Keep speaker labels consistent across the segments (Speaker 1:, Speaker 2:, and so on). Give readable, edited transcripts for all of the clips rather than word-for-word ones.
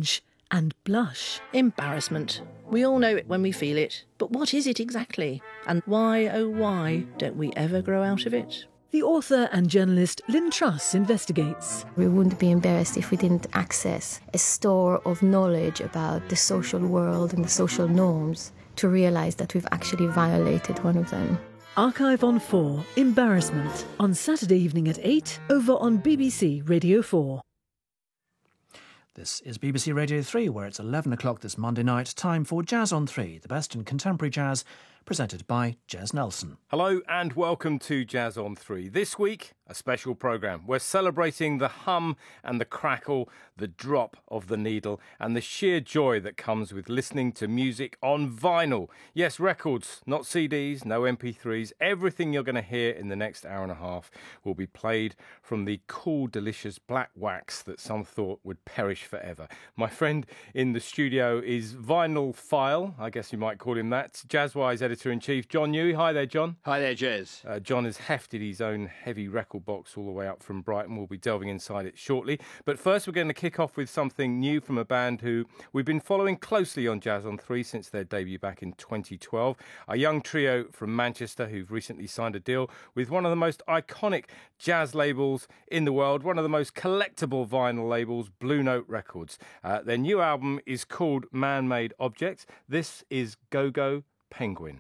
Speaker 1: cringe, and blush.
Speaker 2: Embarrassment. We all know it when we feel it. But what is it exactly? And why, oh why, don't we ever grow out of it?
Speaker 1: The author and journalist Lynn Truss investigates.
Speaker 3: We wouldn't be embarrassed if we didn't access a store of knowledge about the social world and the social norms to realise that we've actually violated one of them.
Speaker 1: Archive on 4, Embarrassment, on Saturday evening at 8, over on BBC Radio 4.
Speaker 4: This is BBC Radio 3, where it's 11 o'clock this Monday night. Time for Jazz on 3, the best in contemporary jazz, presented by Jez Nelson.
Speaker 5: Hello and welcome to Jazz on 3. This week, a special programme. We're celebrating the hum and the crackle, the drop of the needle, and the sheer joy that comes with listening to music on vinyl. Yes, records, not CDs, no MP3s. Everything you're going to hear in the next hour and a half will be played from the cool, delicious black wax that some thought would perish forever. My friend in the studio is Vinyl File, I guess you might call him that, Jazzwise Editor-in-Chief, John Newey. Hi there, John.
Speaker 6: Hi there, Jez.
Speaker 5: John has hefted his own heavy record box all the way up from Brighton. We'll be delving inside it shortly. But first, we're going to kick off with something new from a band who we've been following closely on Jazz on 3 since their debut back in 2012. A young trio from Manchester who've recently signed a deal with one of the most iconic jazz labels in the world, one of the most collectible vinyl labels, Blue Note Records. Their new album is called Man-Made Objects. This is Go-Go Penguin.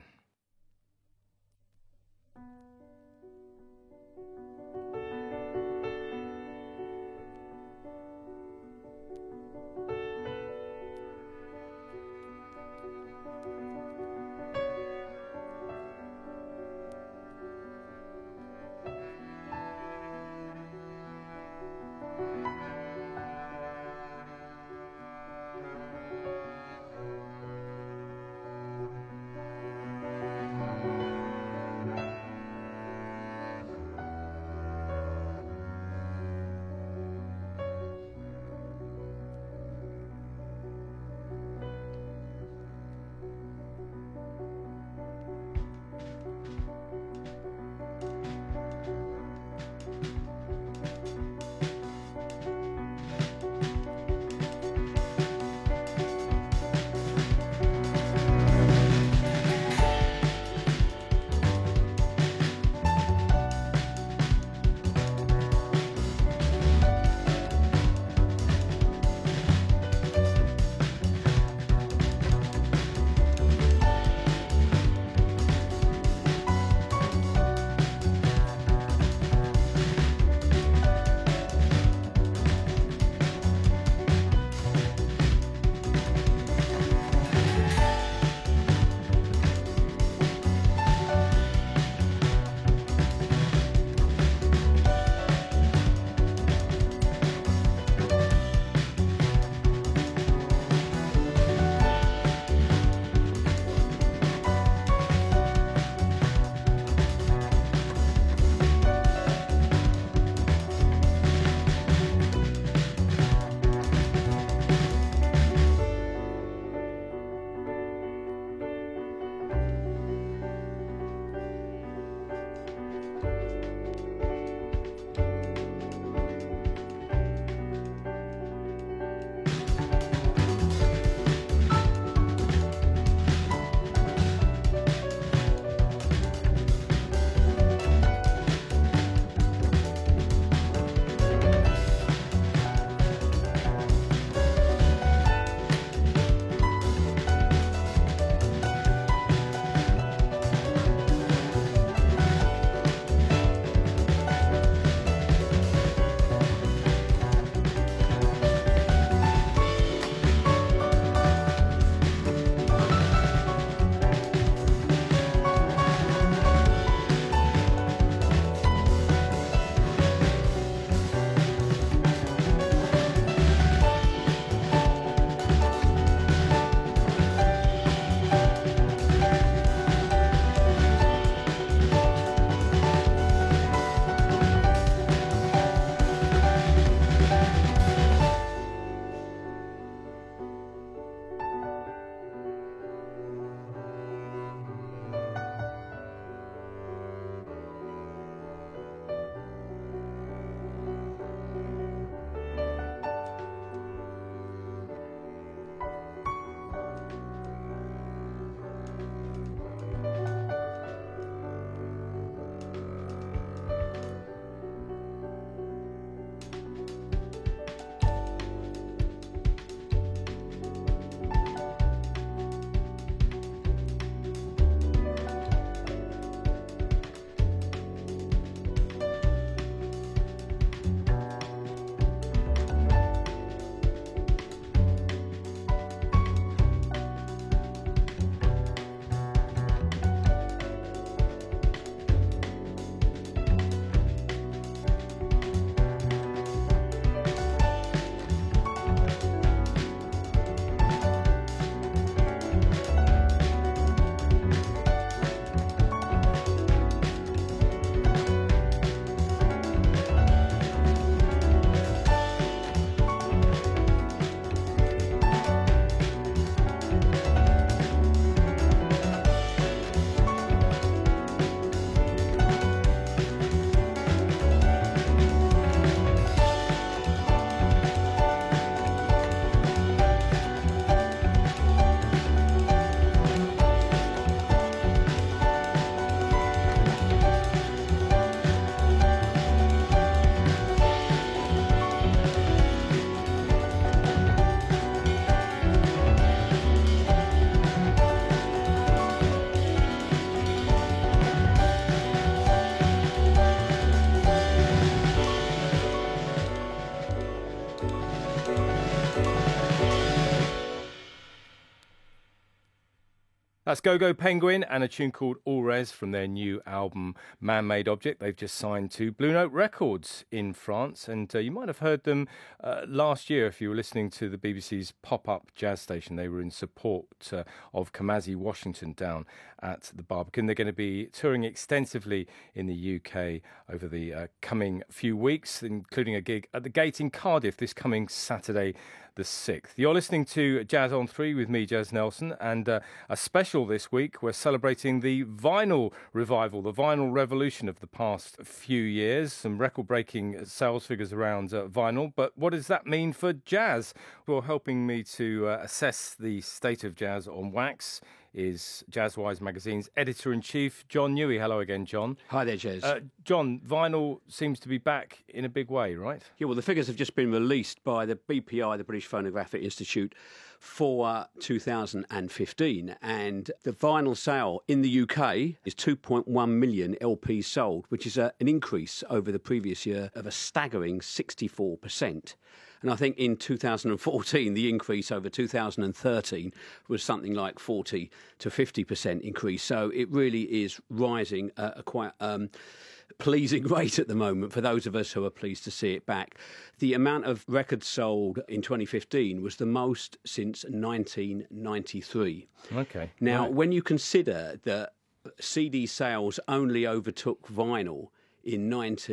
Speaker 5: That's Go-Go Penguin and a tune called All Res from their new album Man-Made Object. They've just signed to Blue Note Records in France, and you might have heard them last year if you were listening to the BBC's pop-up jazz station. They were in support of Kamasi Washington down at the Barbican. They're going to be touring extensively in the UK over the coming few weeks, including a gig at the Gate in Cardiff this coming Saturday the 6th. You're listening to Jazz on 3 with me, Jez Nelson, and a special this week. We're celebrating the vinyl revival, the vinyl revolution of the past few years. Some record-breaking sales figures around vinyl, but what does that mean for jazz? Well, helping me to assess the state of jazz on wax is Jazzwise Magazine's editor-in-chief, John Newey. Hello again, John.
Speaker 6: Hi there, Jez.
Speaker 5: John, vinyl seems to be back in a big way, right?
Speaker 6: Yeah, well, the figures have just been released by the BPI, the British Phonographic Institute, for 2015. And the vinyl sale in the UK is 2.1 million LPs sold, which is an increase over the previous year of a staggering 64%. And I think in 2014, the increase over 2013 was something like 40 to 50% increase. So it really is rising at a quite pleasing rate at the moment for those of us who are pleased to see it back. The amount of records sold in 2015 was the most since 1993.
Speaker 5: Okay.
Speaker 6: Now,
Speaker 5: right.
Speaker 6: When you consider that CD sales only overtook vinyl in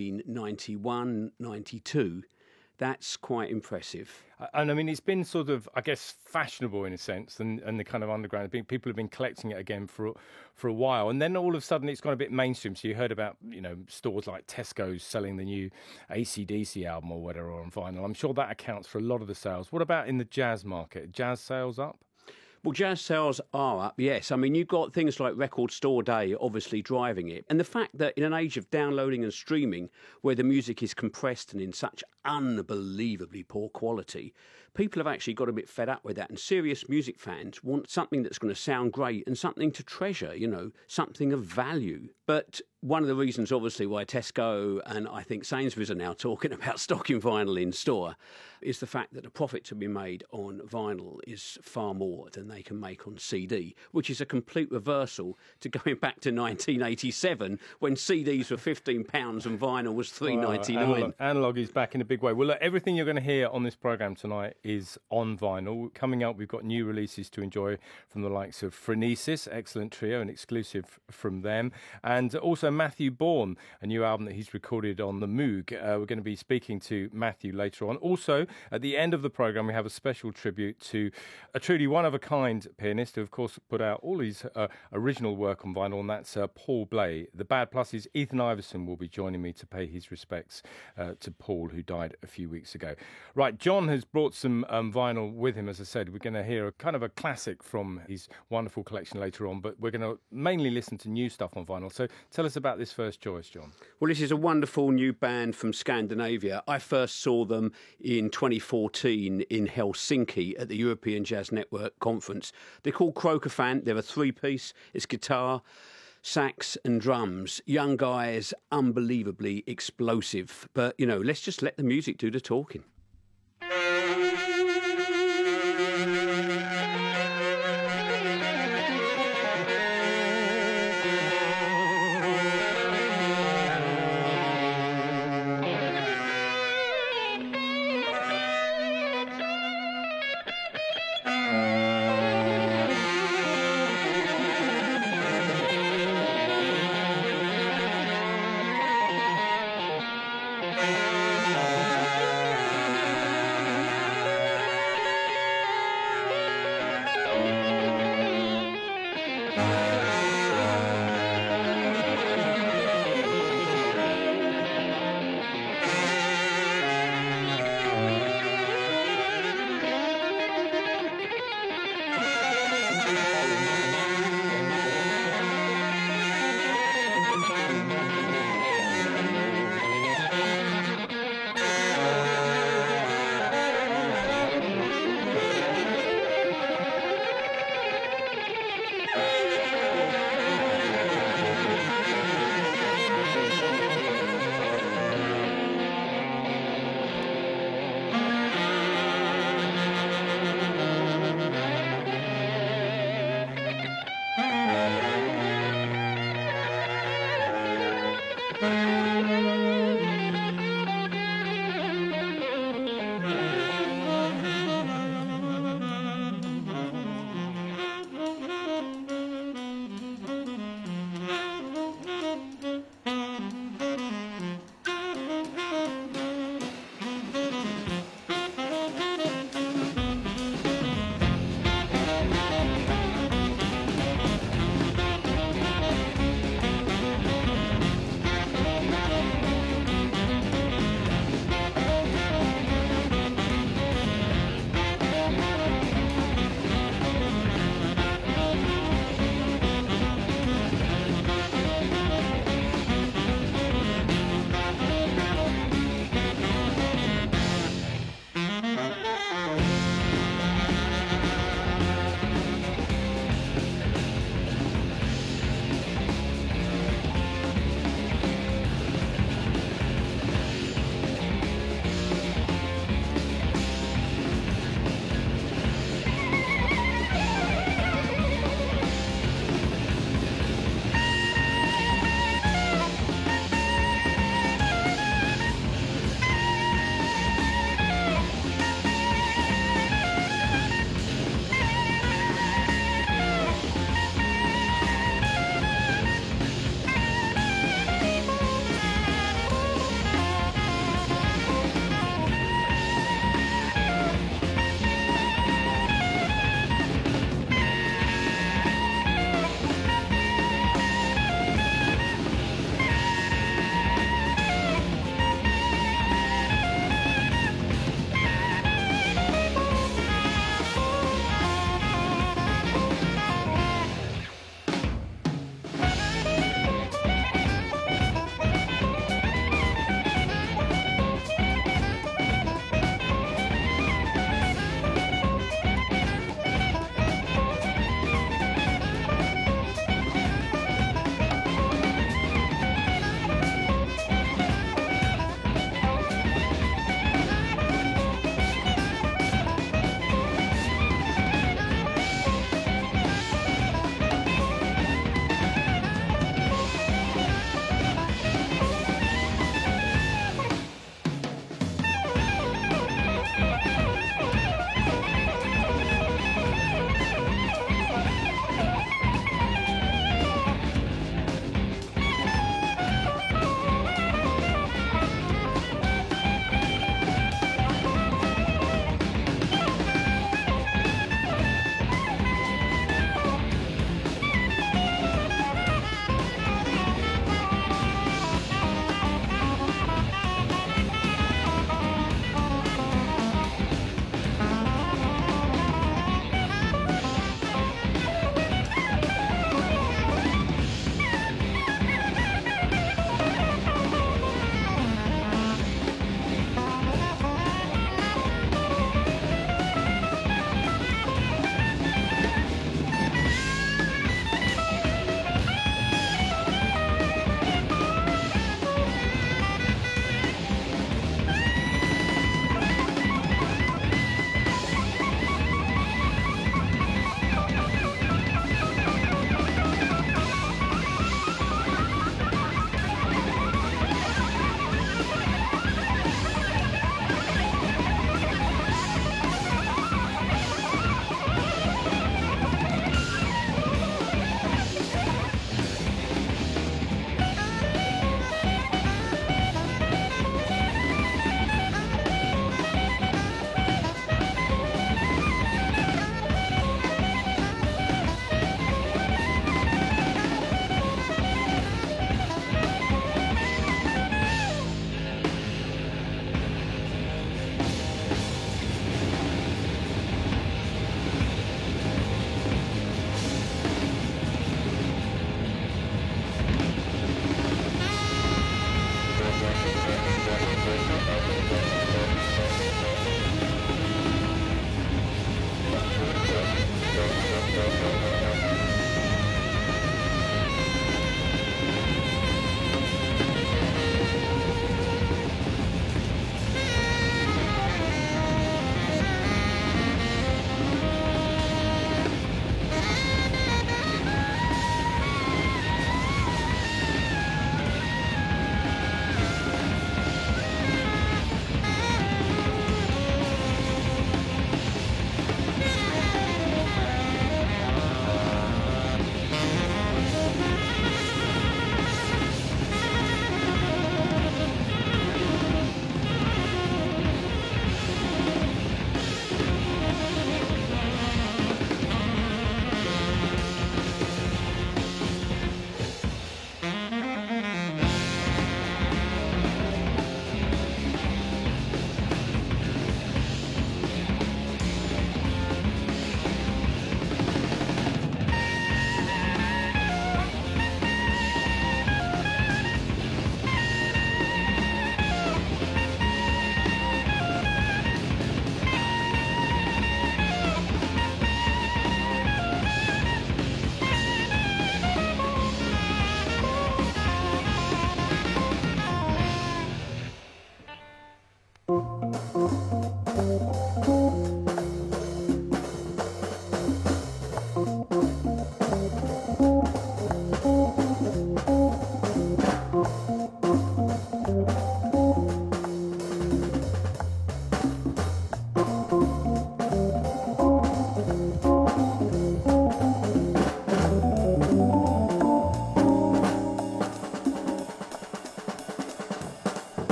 Speaker 6: 1991, 92, that's quite impressive.
Speaker 5: And I mean, it's been sort of, I guess, fashionable in a sense, and the kind of underground. People have been collecting it again for a while, and then all of a sudden it's gone a bit mainstream. So you heard about, stores like Tesco's selling the new AC/DC album or whatever on vinyl. I'm sure that accounts for a lot of the sales. What about in the jazz market? Jazz sales up?
Speaker 6: Well, jazz sales are up, yes. I mean, you've got things like Record Store Day obviously driving it. And the fact that in an age of downloading and streaming, where the music is compressed and in such unbelievably poor quality, people have actually got a bit fed up with that. And serious music fans want something that's going to sound great and something to treasure, something of value. But one of the reasons, obviously, why Tesco and I think Sainsbury's are now talking about stocking vinyl in store is the fact that the profit to be made on vinyl is far more than they can make on CD, which is a complete reversal to going back to 1987 when CDs were £15 and vinyl was $3.99.
Speaker 5: Analog is back in a big way. Well, look, everything you're going to hear on this programme tonight is on vinyl. Coming up, we've got new releases to enjoy from the likes of Phronesis, excellent trio, an exclusive from them, and also Matthew Bourne, a new album that he's recorded on the Moog. We're going to be speaking to Matthew later on. Also, at the end of the programme, we have a special tribute to a truly one-of-a-kind pianist who, of course, put out all his original work on vinyl, and that's Paul Bley. The Bad Plus's Ethan Iverson will be joining me to pay his respects to Paul, who died a few weeks ago. Right, John has brought some vinyl with him, as I said. We're going to hear a kind of a classic from his wonderful collection later on, but we're going to mainly listen to new stuff on vinyl. So tell us about this first choice, John.
Speaker 6: Well, this is a wonderful new band from Scandinavia. I first saw them in 2014 in Helsinki at the European Jazz Network conference. They're called Crocofant. They're a three-piece. It's guitar, sax and drums. Young guys, unbelievably explosive. But, let's just let the music do the talking.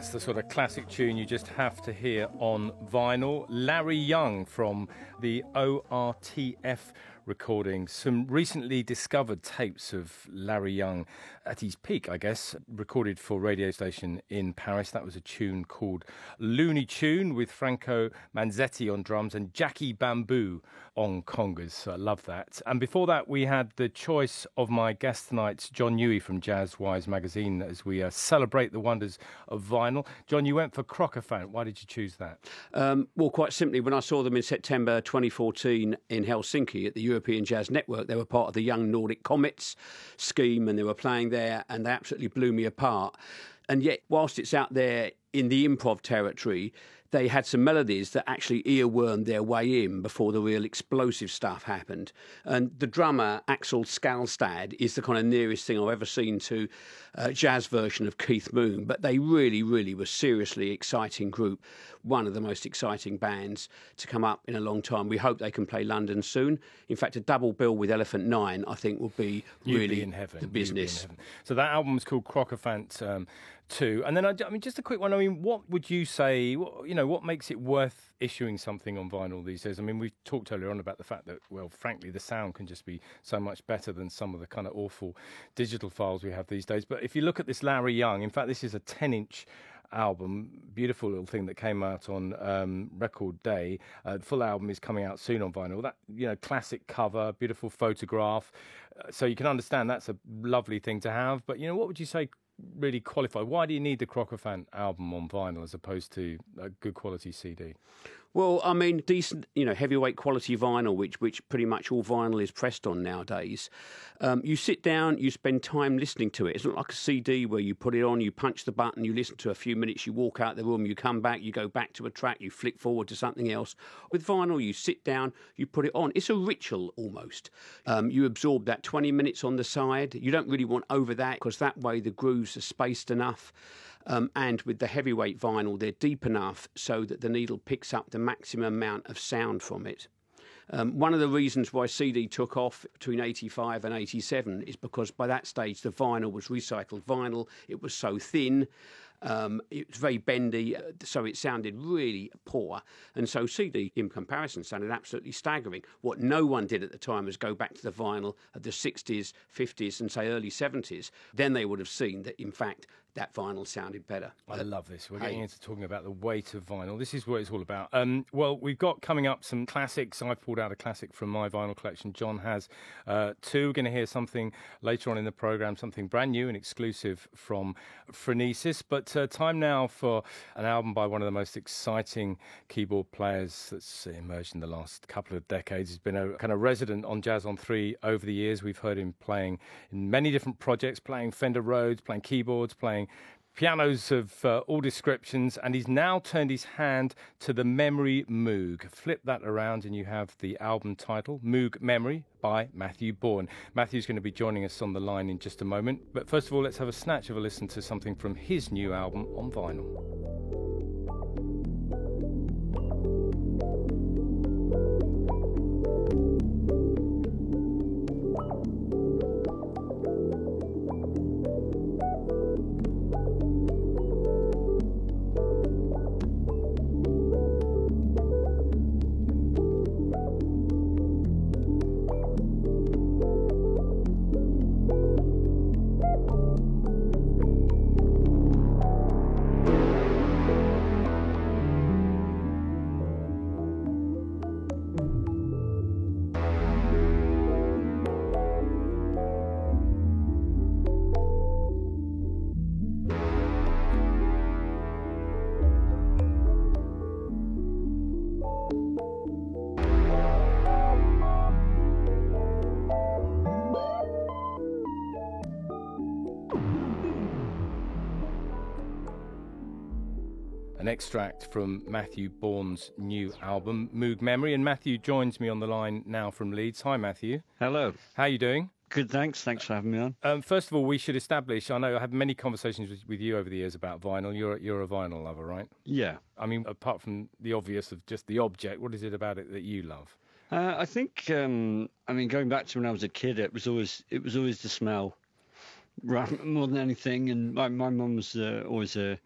Speaker 5: That's the sort of classic tune you just have to hear on vinyl. Larry Young from the ORTF recording. Some recently discovered tapes of Larry Young at his peak, I guess, recorded for a radio station in Paris. That was a tune called Looney Tune with Franco Manzetti on drums and Jackie Bamboo on congas. So I love that. And before that, we had the choice of my guest tonight, John Newey from Jazzwise magazine, as we celebrate the wonders of vinyl. John, you went for Crocofant. Why did you choose that?
Speaker 6: Well, quite simply, when I saw them in September 2014 in Helsinki at the European Jazz Network, they were part of the Young Nordic Comets scheme, and they were playing there, and they absolutely blew me apart. And yet, whilst it's out there in the improv territory, they had some melodies that actually earwormed their way in before the real explosive stuff happened. And the drummer, Axel Skalstad, is the kind of nearest thing I've ever seen to a jazz version of Keith Moon. But they really, really were seriously exciting group, one of the most exciting bands to come up in a long time. We hope they can play London soon. In fact, a double bill with Elephant Nine, I think, will be really
Speaker 5: in heaven.
Speaker 6: The business.
Speaker 5: So that album's called Crocofant 2. And then, I mean, just a quick one. I mean, what would you say, what makes it worth issuing something on vinyl these days? I mean, we talked earlier on about the fact that, well, frankly, the sound can just be so much better than some of the kind of awful digital files we have these days. But if you look at this Larry Young, in fact, this is a 10-inch album, beautiful little thing that came out on Record Day. The full album is coming out soon on vinyl. That, classic cover, beautiful photograph. So you can understand that's a lovely thing to have. But, what would you say really qualify? Why do you need the Crocofant album on vinyl as opposed to a good quality CD?
Speaker 6: Well, I mean, decent, heavyweight quality vinyl, which pretty much all vinyl is pressed on nowadays. You sit down, you spend time listening to it. It's not like a CD where you put it on, you punch the button, you listen to a few minutes, you walk out the room, you come back, you go back to a track, you flick forward to something else. With vinyl, you sit down, you put it on. It's a ritual almost. You absorb that 20 minutes on the side. You don't really want over that because that way the grooves are spaced enough. And with the heavyweight vinyl, they're deep enough so that the needle picks up the maximum amount of sound from it. One of the reasons why CD took off between 85 and 87 is because by that stage the vinyl was recycled vinyl. It was so thin. It was very bendy, so it sounded really poor. And so CD, in comparison, sounded absolutely staggering. What no one did at the time was go back to the vinyl of the 60s, 50s, and say early 70s. Then they would have seen that, in fact, that vinyl sounded better.
Speaker 5: I love this. We're getting into talking about the weight of vinyl. This is what it's all about. Well, we've got coming up some classics. I've pulled out a classic from my vinyl collection. John has two. We're going to hear something later on in the programme, something brand new and exclusive from Phronesis. But time now for an album by one of the most exciting keyboard players that's emerged in the last couple of decades. He's been a kind of resident on Jazz on 3 over the years. We've heard him playing in many different projects, playing Fender Rhodes, playing keyboards, playing pianos of all descriptions, and he's now turned his hand to the Memory Moog. Flip that around and you have the album title, Moog Memory, by Matthew Bourne. Matthew's going to be joining us on the line in just a moment, but first of all, let's have a snatch of a listen to something from his new album on vinyl. An extract from Matthew Bourne's new album, Moog Memory. And Matthew joins me on the line now from Leeds. Hi, Matthew.
Speaker 7: Hello.
Speaker 5: How are you doing?
Speaker 7: Good, thanks. Thanks for having me on.
Speaker 5: First of all, we should establish, I know I have many conversations with you over the years about vinyl. You're a vinyl lover, right?
Speaker 7: Yeah.
Speaker 5: I mean, apart from the obvious of just the object, what is it about it that you love?
Speaker 7: I think, going back to when I was a kid, it was always the smell, more than anything. And my mum was always a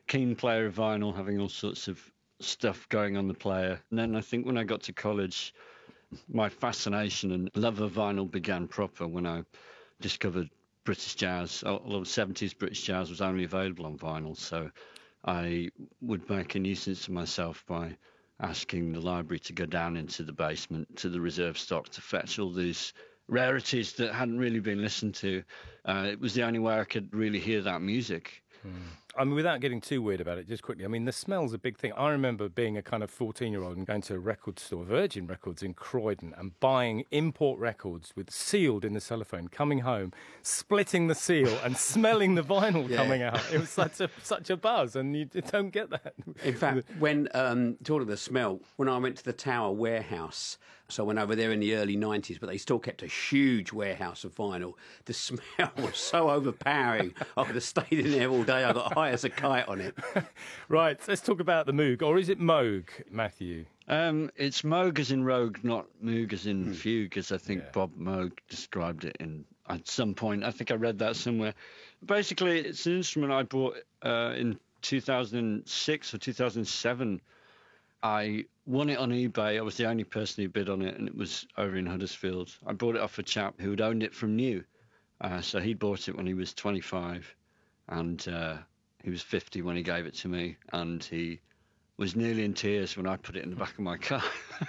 Speaker 7: keen player of vinyl, having all sorts of stuff going on the player. And then I think when I got to college, my fascination and love of vinyl began proper when I discovered British jazz. A lot of 70s British jazz was only available on vinyl, so I would make a nuisance of myself by asking the library to go down into the basement to the reserve stock to fetch all these rarities that hadn't really been listened to. It was the only way I could really hear that music.
Speaker 5: I mean, without getting too weird about it, just quickly, I mean, the smell's a big thing. I remember being a kind of 14-year-old and going to a record store, Virgin Records in Croydon, and buying import records sealed in the cellophane, coming home, splitting the seal and smelling the vinyl coming out. It was such a buzz, and you don't get that.
Speaker 6: In fact, when, talking of the smell, when I went to the Tower warehouse, so I went over there in the early 90s, but they still kept a huge warehouse of vinyl. The smell was so overpowering. I could have stayed in there all day. I got high as a kite on it.
Speaker 5: Right, let's talk about the Moog. Or is it Moog, Matthew?
Speaker 7: It's Moog as in rogue, not Moog as in fugue, as I think Bob Moog described it at some point. I think I read that somewhere. Basically, it's an instrument I bought in 2006 or 2007. I won it on eBay. I was the only person who bid on it, and it was over in Huddersfield. I bought it off a chap who had owned it from new. So he bought it when he was 25, and he was 50 when he gave it to me, and he was nearly in tears when I put it in the back of my car.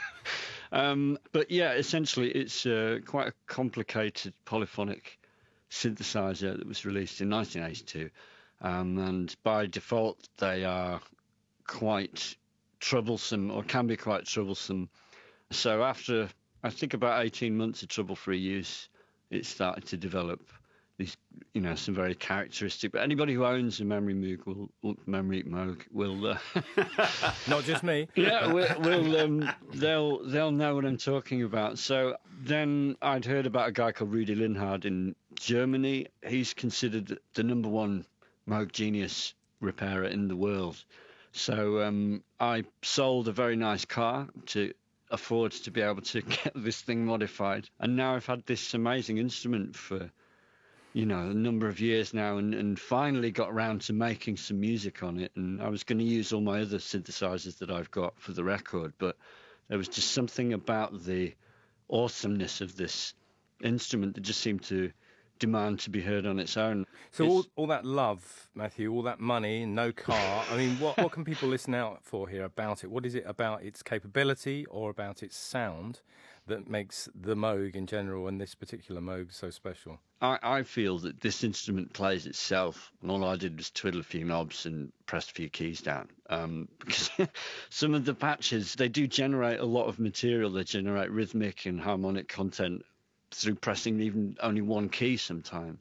Speaker 7: But yeah, essentially it's quite a complicated polyphonic synthesizer that was released in 1982. And by default, they are quite troublesome, or can be quite troublesome. So after, I think, about 18 months of trouble-free use, it started to develop these, some very characteristic. But anybody who owns a Memory Moog will
Speaker 5: not just me.
Speaker 7: Yeah, they'll know what I'm talking about. So then I'd heard about a guy called Rudi Linhard in Germany. He's considered the number one Moog Genius repairer in the world. So I sold a very nice car to afford to be able to get this thing modified. And now I've had this amazing instrument for, a number of years now, and finally got around to making some music on it. And I was going to use all my other synthesizers that I've got for the record, but there was just something about the awesomeness of this instrument that just seemed to demand to be heard on its own.
Speaker 5: So all that love, Matthew, all that money, no car, I mean, what can people listen out for here about it? What is it about its capability or about its sound that makes the Moog in general and this particular Moog so special?
Speaker 7: I feel that this instrument plays itself, and all I did was twiddle a few knobs and press a few keys down. Because some of the patches, they do generate a lot of material. They generate rhythmic and harmonic content through pressing even only one key sometimes.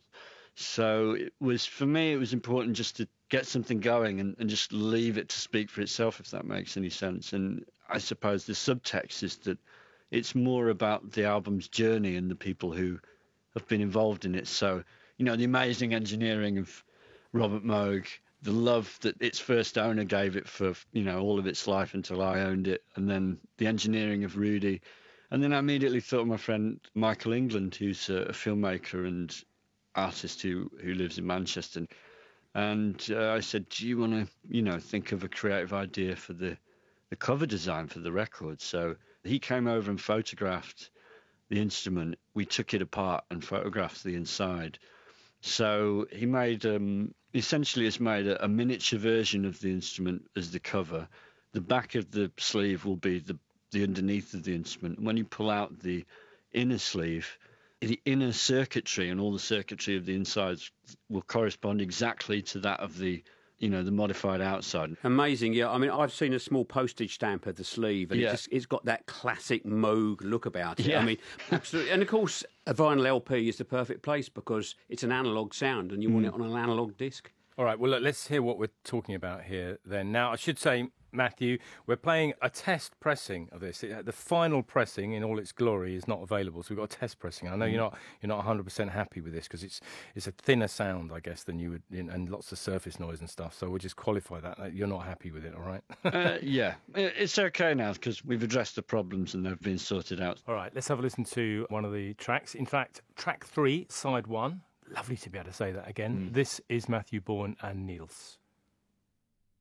Speaker 7: So for me, it was important just to get something going and just leave it to speak for itself, if that makes any sense. And I suppose the subtext is that it's more about the album's journey and the people who have been involved in it. So, the amazing engineering of Robert Moog, the love that its first owner gave it for, all of its life until I owned it, and then the engineering of Rudi. And then I immediately thought of my friend Michael England, who's a filmmaker and artist who lives in Manchester. And I said, do you want to, think of a creative idea for the cover design for the record? So he came over and photographed the instrument. We took it apart and photographed the inside. So he made, essentially has made a miniature version of the instrument as the cover. The back of the sleeve will be the underneath of the instrument. When you pull out the inner sleeve, the inner circuitry and all the circuitry of the insides will correspond exactly to that of the modified outside.
Speaker 6: Amazing, yeah. I mean, I've seen a small postage stamp of the sleeve, and it's got that classic Moog look about it.
Speaker 7: Yeah.
Speaker 6: I mean, absolutely. And of course, a vinyl LP is the perfect place because it's an analogue sound, and you want it on an analogue disc.
Speaker 5: All right, well, look, let's hear what we're talking about here then. Now, I should say, Matthew, we're playing a test pressing of this. The final pressing in all its glory is not available, so we've got a test pressing. I know you're not 100% happy with this because it's a thinner sound, I guess, than you would, and lots of surface noise and stuff. So we'll just qualify that you're not happy with it, all right?
Speaker 7: Yeah, it's okay now because we've addressed the problems and they've been sorted out.
Speaker 5: All right, let's have a listen to one of the tracks. In fact, track 3, side 1. Lovely to be able to say that again. This is Matthew Bourne and Niels.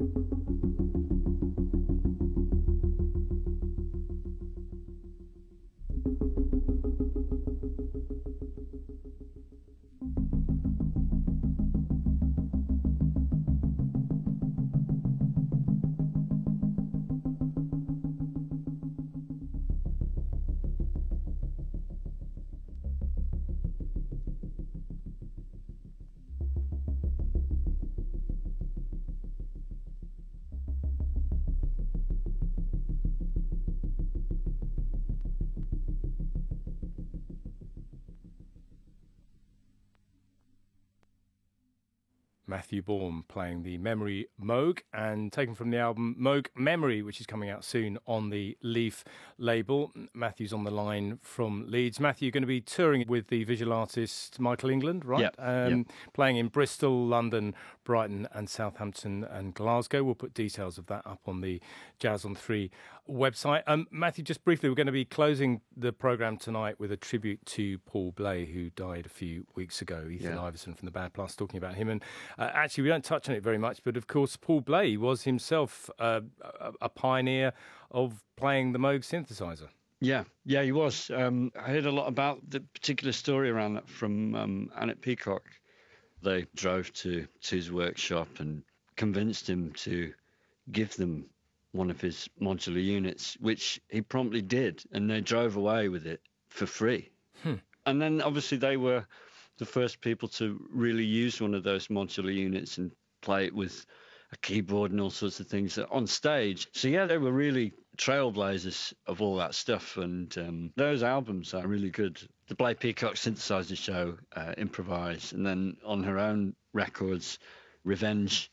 Speaker 5: Matthew Baum playing the Memory Moog, and taken from the album Moog Memory, which is coming out soon on the Leaf label. Matthew's on the line from Leeds. Matthew, you're going to be touring with the visual artist Michael England, right?
Speaker 7: Yep.
Speaker 5: Playing in Bristol, London, Brighton and Southampton and Glasgow. We'll put details of that up on the Jazz on 3 website. Matthew, just briefly, we're going to be closing the programme tonight with a tribute to Paul Bley, who died a few weeks ago. Ethan Iverson from the Bad Plus talking about him. And actually, we don't touch on it very much, but of course, Paul Bley was himself a pioneer of playing the Moog synthesizer.
Speaker 7: Yeah, he was. I heard a lot about the particular story around that from Annette Peacock. They drove to his workshop and convinced him to give them one of his modular units, which he promptly did, and they drove away with it for free. And then obviously they were the first people to really use one of those modular units and play it with a keyboard and all sorts of things on stage. So yeah, they were really trailblazers of all that stuff, and those albums are really good. The Bley Peacock Synthesizer Show, Improvise, and then on her own records, Revenge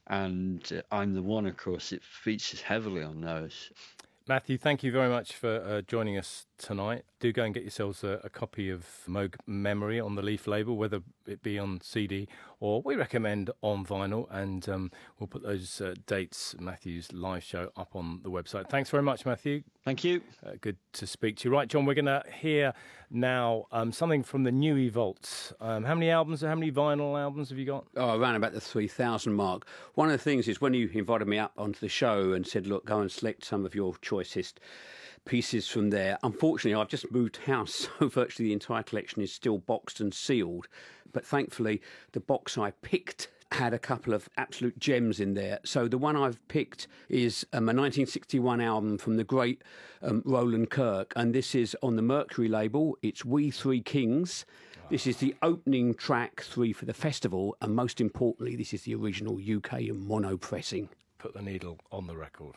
Speaker 7: and I'm the One, of course, it features heavily on those.
Speaker 5: Matthew, thank you very much for joining us tonight. Do go and get yourselves a copy of Moog Memory on the Leaf label, whether it be on CD or we recommend on vinyl, and we'll put those dates, Matthew's live show, up on the website. Thanks very much, Matthew.
Speaker 7: Thank you.
Speaker 5: Good to speak to you. Right, John, we're going to hear now something from the New Evolts. How many vinyl albums have you got?
Speaker 6: Oh, around about the 3,000 mark. One of the things is when you invited me up onto the show and said, look, go and select some of your choicest pieces from there. Unfortunately, I've just moved house, so virtually the entire collection is still boxed and sealed. But thankfully, the box I picked had a couple of absolute gems in there. So the one I've picked is a 1961 album from the great Roland Kirk, and this is on the Mercury label. It's We Three Kings. This is the opening track 3 for the festival, and most importantly, this is the original UK mono pressing.
Speaker 5: Put the needle on the record.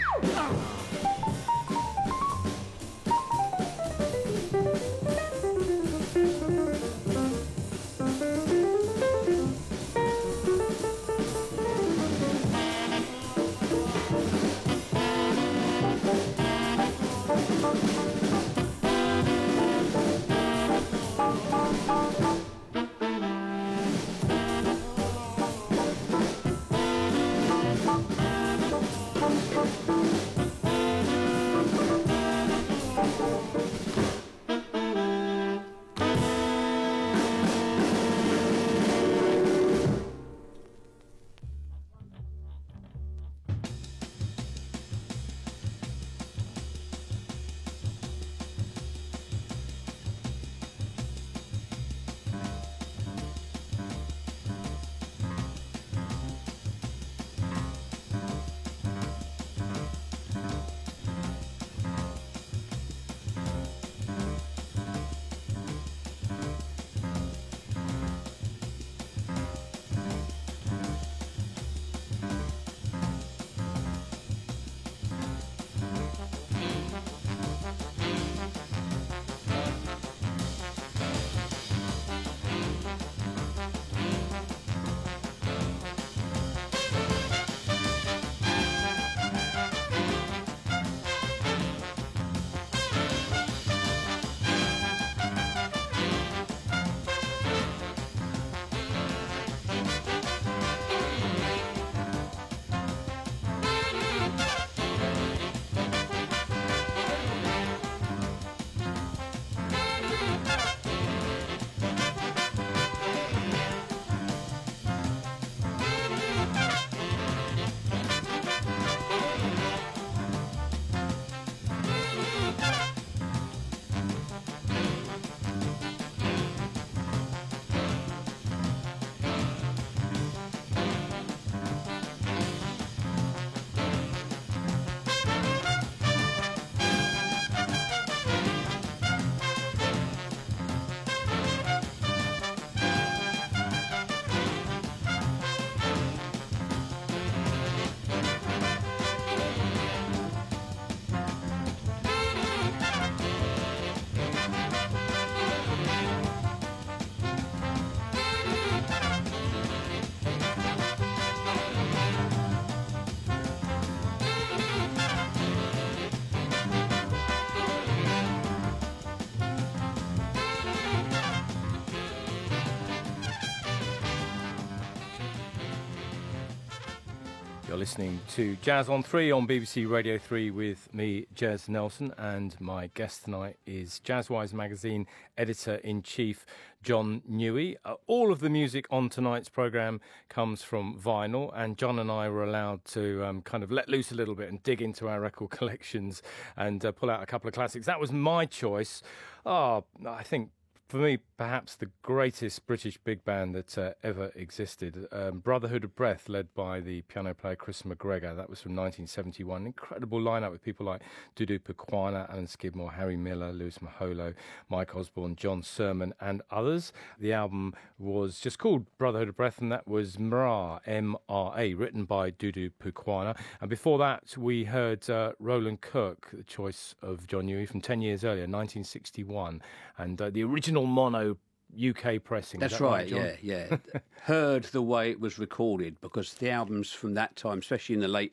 Speaker 5: You're listening to Jazz on 3 on BBC Radio 3 with me, Jez Nelson, and my guest tonight is Jazzwise magazine editor-in-chief John Newey. All of the music on tonight's programme comes from vinyl, and John and I were allowed to kind of let loose a little bit and dig into our record collections and pull out a couple of classics. That was my choice. I think, for me, perhaps the greatest British big band that ever existed. Brotherhood of Breath, led by the piano player Chris McGregor. That was from 1971. Incredible lineup with people like Dudu Pukwana, Alan Skidmore, Harry Miller, Lewis Maholo, Mike Osborne, John Sermon, and others. The album was just called Brotherhood of Breath, and that was Mra, M-R-A, written by Dudu Pukwana. And before that, we heard Roland Kirk, the choice of John Newey from 10 years earlier, 1961. And the original mono UK pressing.
Speaker 6: That's right, yeah. Heard the way it was recorded, because the albums from that time, especially in the late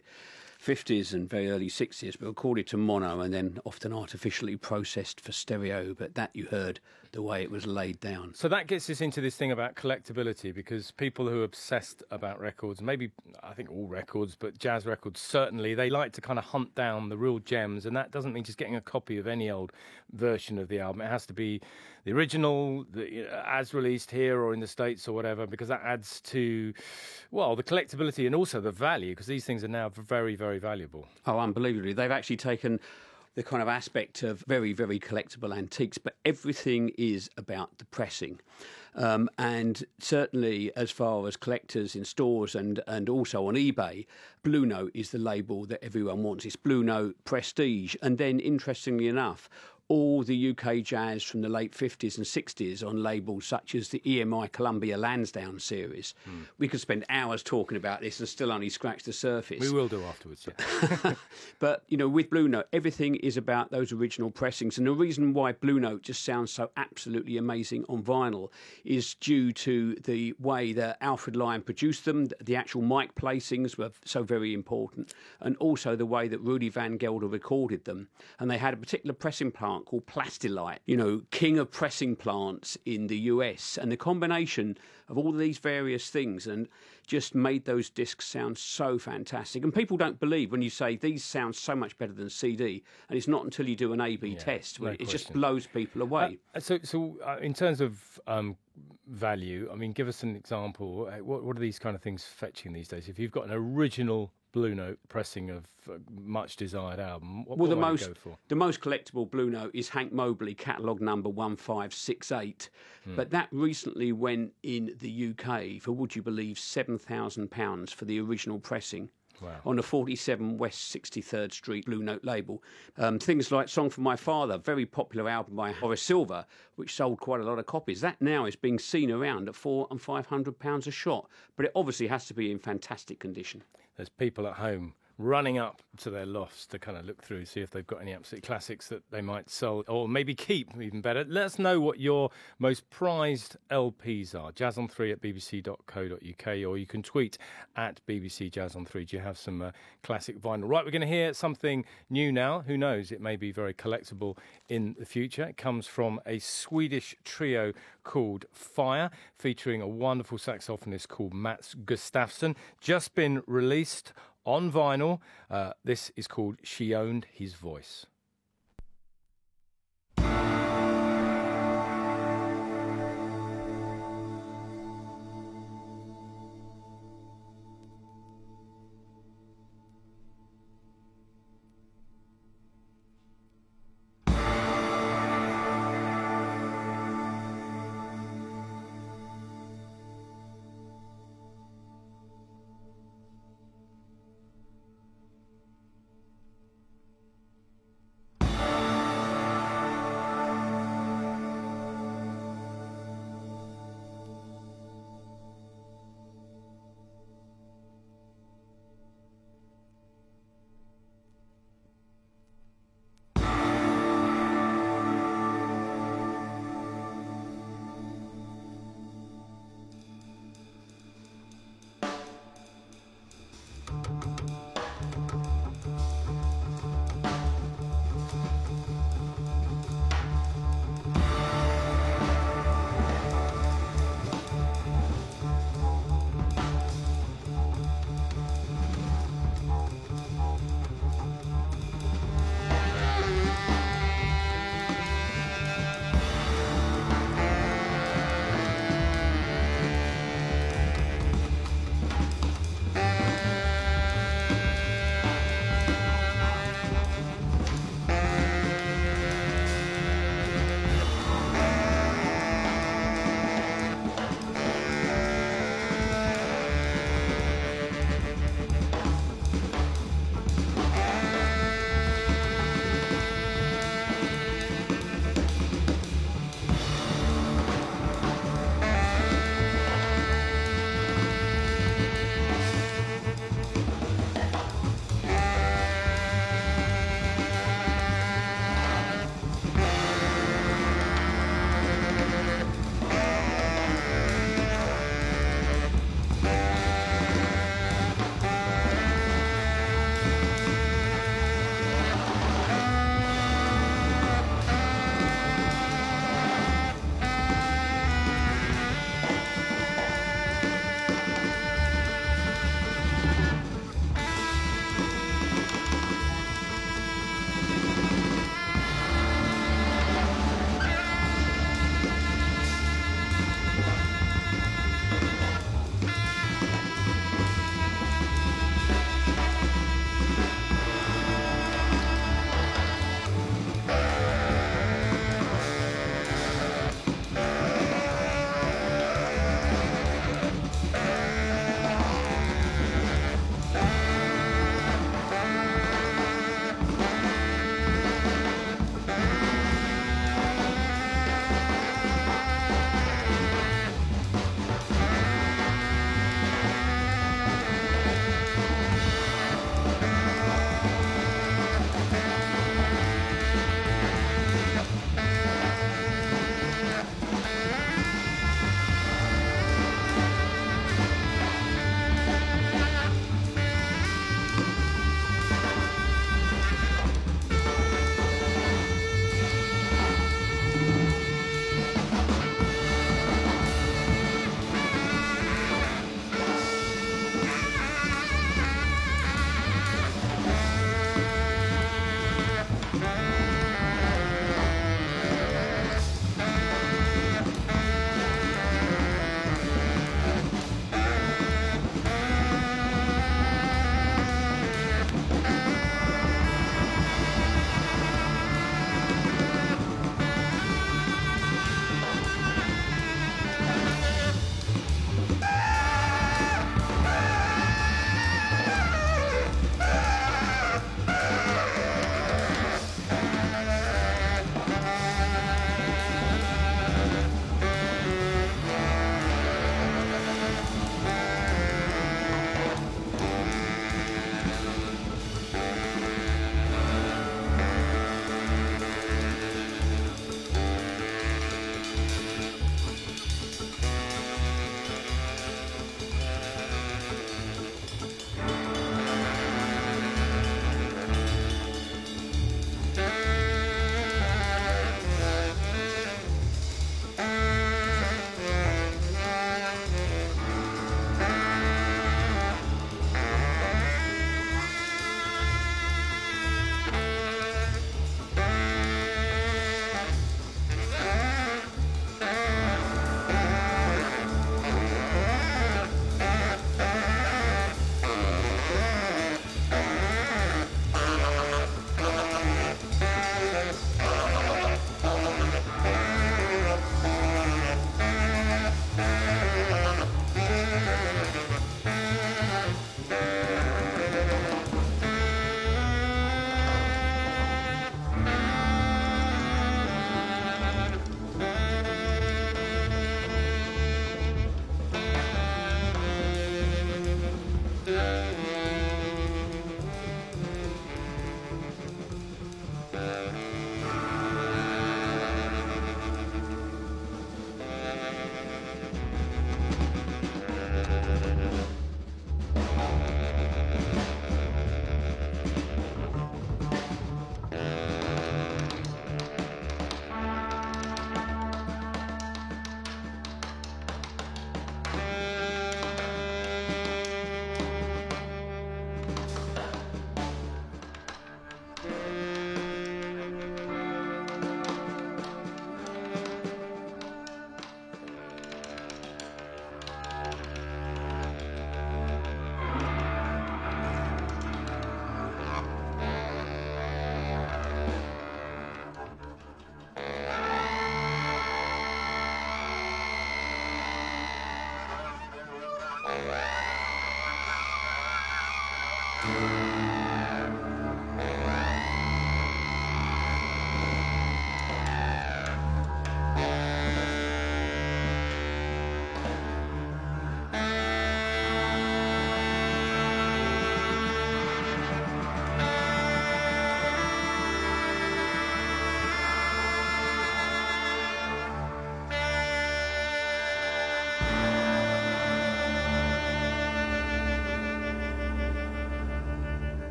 Speaker 6: 50s and very early 60s, were recorded to mono and then often artificially processed for stereo, but that you heard the way it was laid down.
Speaker 5: So that gets us into this thing about collectability, because people who are obsessed about records, maybe I think all records, but jazz records certainly, they like to kind of hunt down the real gems, and that doesn't mean just getting a copy of any old version of the album. It has to be the original, as released here or in the States or whatever, because that adds to, well, the collectability and also the value, because these things are now very, very valuable.
Speaker 6: Oh, unbelievably. They've actually taken the kind of aspect of very, very collectible antiques, but everything is about the pressing. And certainly as far as collectors in stores and also on eBay, Blue Note is the label that everyone wants. It's Blue Note Prestige. And then, interestingly enough, all the UK jazz from the late 50s and 60s on labels such as the EMI Columbia Lansdowne series. We could spend hours talking about this and still only scratch the surface.
Speaker 5: We will do afterwards, yeah.
Speaker 6: But, you know, with Blue Note, everything is about those original pressings. And the reason why Blue Note just sounds so absolutely amazing on vinyl is due to the way that Alfred Lion produced them. The actual mic placings were so very important. And also the way that Rudy Van Gelder recorded them. And they had a particular pressing plant called Plastilite, you know, king of pressing plants in the US. And the combination of all these various things and just made those discs sound so fantastic. And people don't believe when you say these sound so much better than CD, and it's not until you do an A/B test where it just blows people away.
Speaker 5: So in terms of value, I mean, give us an example. What are these kind of things fetching these days? If you've got an original Blue Note pressing of a much desired album, what would you go for?
Speaker 6: The most collectible Blue Note is Hank Mobley, catalogue number 1568. But that recently went in the UK for, would you believe, £7,000 for the original pressing. Wow. On the 47 West 63rd Street Blue Note label. Things like Song for My Father, very popular album by Horace Silver, which sold quite a lot of copies. That now is being seen around at £400 and £500 a shot, but it obviously has to be in fantastic condition.
Speaker 5: There's people at home running up to their lofts to kind of look through, see if they've got any absolute classics that they might sell or maybe keep, even better. Let us know what your most prized LPs are. jazz3@bbc.co.uk, or you can tweet at BBC Jazz on 3. Do you have some classic vinyl? Right, we're going to hear something new now. Who knows? It may be very collectible in the future. It comes from a Swedish trio called Fire, featuring a wonderful saxophonist called Mats Gustafsson. Just been released on vinyl. This is called She Owned His Voice.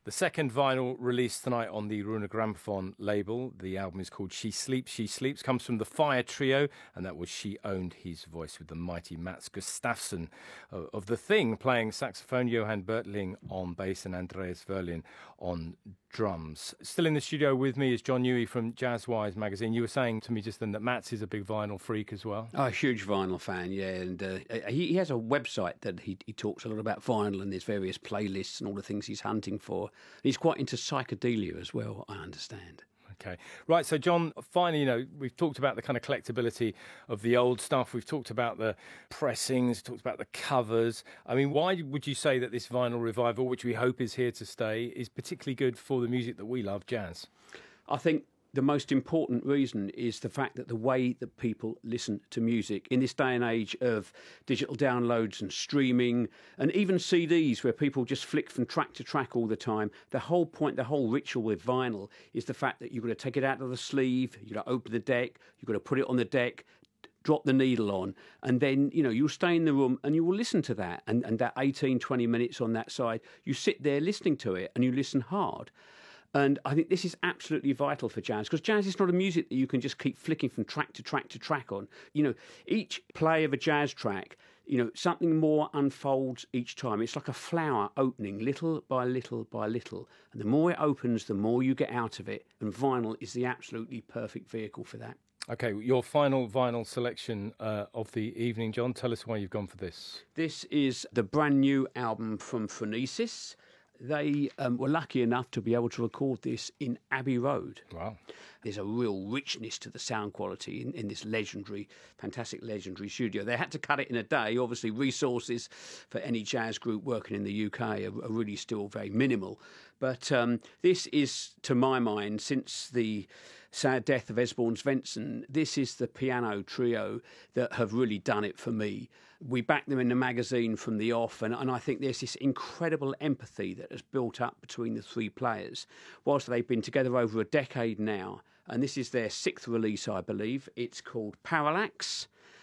Speaker 5: The second vinyl released tonight on the Runa Gramophone label. The album is called She Sleeps, She Sleeps, comes from the Fire Trio, and that was She Owned His Voice with the mighty Mats Gustafsson of The Thing playing saxophone, Johan Bertling on bass and Andreas Verlin on drums. Still in the studio with me is John Newey from Jazzwise magazine. You were saying to me just then that Mats is a big vinyl freak as well.
Speaker 6: Oh, a huge vinyl fan, yeah. And he has a website that he talks a lot about vinyl, and there's various playlists and all the things he's hunting for. He's quite into psychedelia as well, I understand.
Speaker 5: Okay. Right, so John, finally, we've talked about the kind of collectability of the old stuff. We've talked about the pressings, talked about the covers. I mean, why would you say that this vinyl revival, which we hope is here to stay, is particularly good for the music that we love, jazz?
Speaker 6: I think the most important reason is the fact that the way that people listen to music in this day and age of digital downloads and streaming and even CDs where people just flick from track to track all the time, the whole point, the whole ritual with vinyl is the fact that you've got to take it out of the sleeve, you've got to open the deck, you've got to put it on the deck, drop the needle on, and then, you'll stay in the room and you will listen to that. And that 18, 20 minutes on that side, you sit there listening to it and you listen hard. And I think this is absolutely vital for jazz, because jazz is not a music that you can just keep flicking from track to track to track on. Each play of a jazz track, something more unfolds each time. It's like a flower opening little by little by little. And the more it opens, the more you get out of it. And vinyl is the absolutely perfect vehicle for that.
Speaker 5: OK, your final vinyl selection of the evening, John. Tell us why you've gone for this.
Speaker 6: This is the brand new album from Phronesis. They were lucky enough to be able to record this in Abbey Road.
Speaker 5: Wow.
Speaker 6: There's a real richness to the sound quality in this fantastic legendary studio. They had to cut it in a day. Obviously, resources for any jazz group working in the UK are really still very minimal. But this is, to my mind, since the sad death of Esbjorn Svensson, this is the piano trio that have really done it for me. We backed them in the magazine from the off, and I think there's this incredible empathy that has built up between the three players, whilst they've been together over a decade now. And this is their sixth release, I believe. It's called Parallax.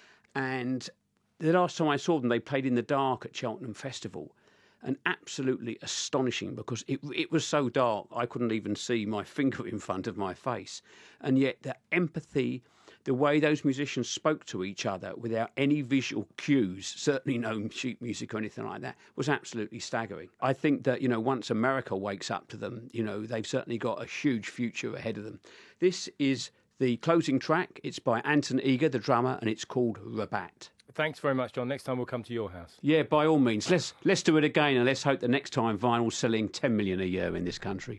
Speaker 6: And the last time I saw them, they played in the dark at Cheltenham Festival. And absolutely astonishing, because it was so dark I couldn't even see my finger in front of my face. And yet the empathy, the way those musicians spoke to each other without any visual cues, certainly no sheet music or anything like that, was absolutely staggering. I think that, once America wakes up to them, they've certainly got a huge future ahead of them. This is the closing track. It's by Anton Eger, the drummer, and it's called Rabat.
Speaker 5: Thanks very much, John. Next time we'll come to your house.
Speaker 6: Yeah, by all means. Let's do it again, and let's hope the next time vinyl's selling 10 million a year in this country.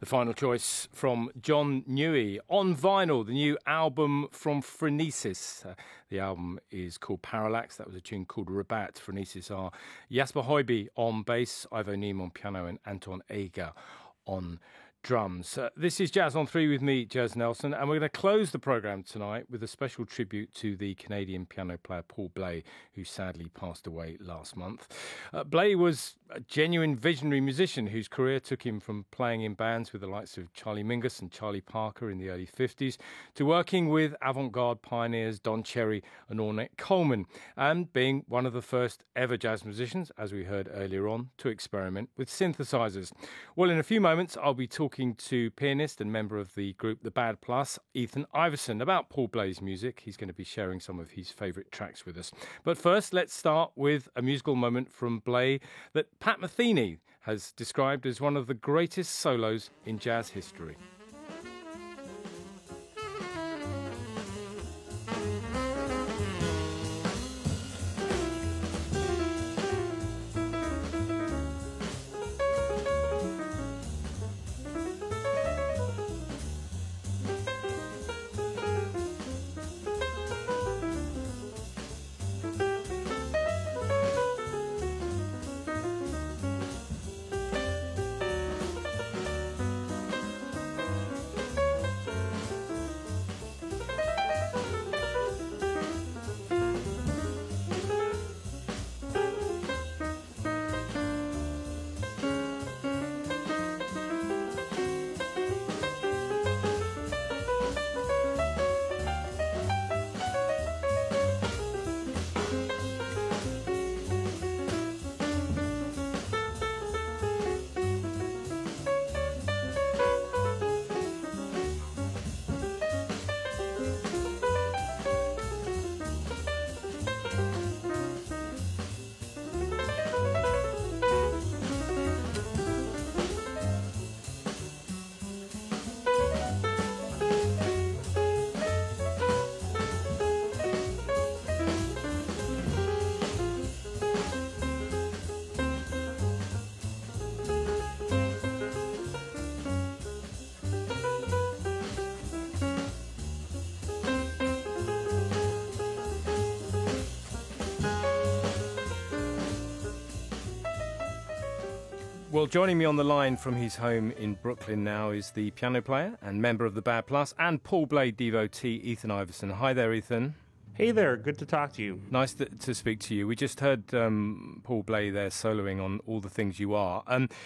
Speaker 5: final choice from John Newey on vinyl, the new album from Phronesis. The album is called Parallax. That was a tune called Rabat. Phronesis are Jasper Højby on bass, Ivo Neem on piano, and Anton Eger on drums. This is Jazz on 3 with me, Jez Nelson, and we're going to close the programme tonight with a special tribute to the Canadian piano player Paul Bley, who sadly passed away last month. Bley was a genuine visionary musician whose career took him from playing in bands with the likes of Charlie Mingus and Charlie Parker in the early 50s to working with avant-garde pioneers Don Cherry and Ornette Coleman, and being one of the first ever jazz musicians, as we heard earlier on, to experiment with synthesizers. Well, in a few moments, I'll be talking to pianist and member of the group The Bad Plus, Ethan Iverson, about Paul Bley's music. He's going to be sharing some of his favourite tracks with us. But first, let's start with a musical moment from Bley that Pat Metheny has described as one of the greatest solos in jazz history. Well, joining me on the line from his home in Brooklyn now is the piano player and member of the Bad Plus and Paul Bley devotee, Ethan Iverson. Hi there, Ethan.
Speaker 8: Hey there, good to talk to you.
Speaker 5: Nice to speak to you. We just heard Paul Bley there soloing on All the Things You Are.